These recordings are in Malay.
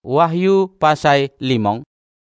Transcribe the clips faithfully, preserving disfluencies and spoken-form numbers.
Wahyu pasai limong.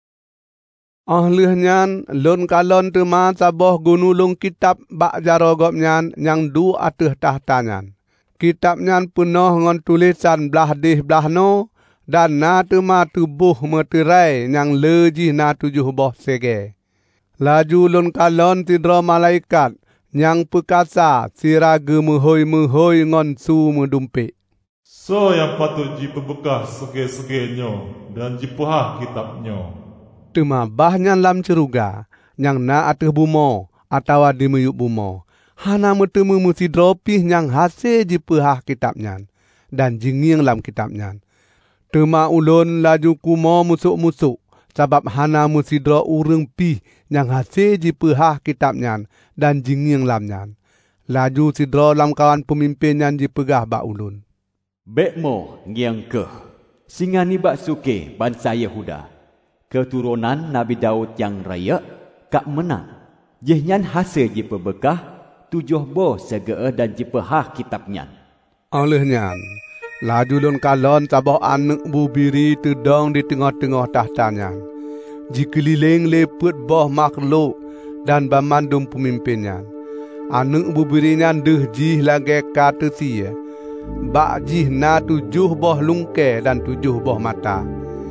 Ah leuh nyan lon kalon tema saboh gunulung kitab bak jaro gop nyan yang du ateh tahta nyan. Kitab nyan penuh ngon tulisan belah dih belah no dan na tema tubuh meterai yang leji na tujuh boh sege. Laju lon kalon tidro malaikat yang perkasa siraga mehoi-mehoi ngon su medumpik. So yang patut ji pebekah sege-segenyo dan ji pehah kitabnyo. Tema bahnya lam ceruga yang na ateh bumo atau di meyuk bumo. Hana metemu mesti dropih yang hasil ji pehah kitabnya dan jingiang lam kitabnya. Tema ulun laju kumo musuk-musuk sebab hana mesti dro urang pih yang hasil ji pehah kitabnya dan jingiang lamnya. Laju sidro lam kawan pemimpin yang ji pegah bak ulun. Bekmo ngiang ke singani bak suke bangsa Yehuda. Keturunan Nabi Daud yang raya kak menang. Jihnya hasil ji pebekah tujuh boh segera dan ji pehah kitabnya. Olehnya, laju lon kalon sabah anak bubiri tedong di tengah-tengah tahtanya. Jikeliling leput boh makhluk dan bamandum pemimpinnya. Anak bubirinya deh jih lagi kata sia. Bak jih na tujuh boh lungke dan tujuh boh mata.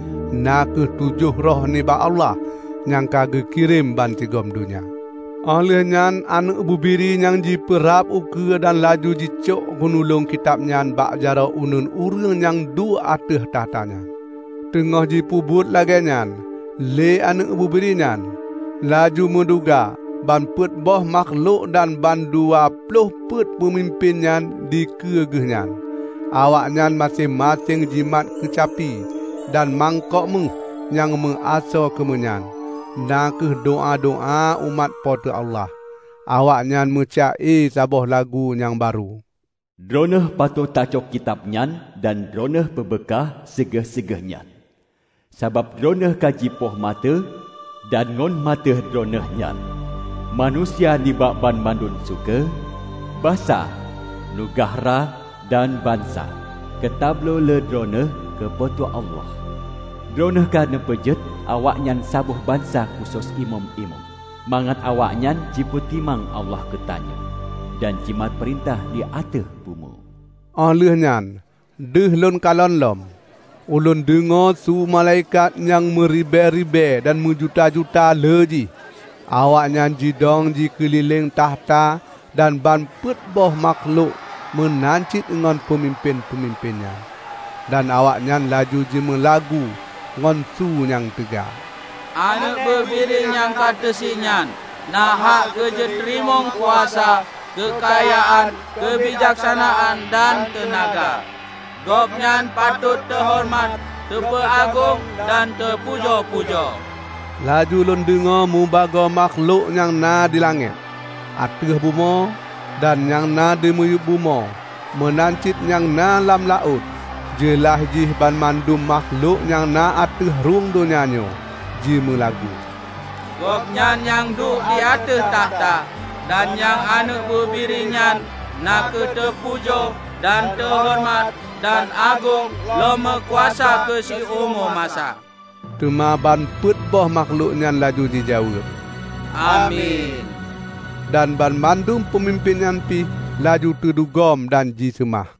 Na ke tujuh roh ni ba Allah yang kage kirim ban tigom dunia. Olehnya anak bubiri yang ji perap uke dan laju ji cok gunulung kitabnya bak jara unun urang yang du ateh tatanya. Tengah ji pubut laganya, le anak bubiri nyan laju menduga ban put boh makhluk dan ban dua puluh put pemimpinnya di kegehnya. Awaknya masing-masing jimat kecapi dan mangkok meng yang mengaso kemenyan. Na ke doa-doa umat pada Allah. Awaknya mencai saboh lagu yang baru. Droneh patut tacok kitabnya dan droneh pebekah segeh-segehnya. Sabab droneh kaji poh mata dan ngon mata dronehnya. Manusia nibak ban mandun suka, basa, nugahra dan bangsa. Ketablo le droneh kepada Allah. Droneh kana pejet awaknya sabuh bangsa khusus imam-imam. Mangat awaknya ciputimang Allah ketanya. Dan jimat perintah di atas bumi. Olehnya, deh lon kalon lom. Ulun dengar su malaikat yang meribe-ribe dan menjuta-juta leji. Awaknya jidong ji keliling tahta dan ban put boh makhluk menancit dengan pemimpin-pemimpinnya. Dan awaknya laju ji melagu ngon su yang tegak. Anak bebiri yang kata sinyan, nahak kejetrimong kuasa, kekayaan, kebijaksanaan dan tenaga. Gopnyan patut terhormat, terpeagung dan terpujo-pujo. Laju lun dengar mubaga makhluk yang na di langit, ateh bumo dan yang na di muyub bumo, menancit yang na lam laut. Jelah jih ban mandum makhluk yang na ateh rung dunianyo, ji melagu. Gopnyan yang duduk di atas tahta dan yang anak bebirinya nak terpujo dan terhormat dan agung lama kuasa ke si umur masa. Tema ban put boh makhluknya laju dijawab. Amin. Dan ban mandum pemimpinnya pi laju tudugom dan ji semah.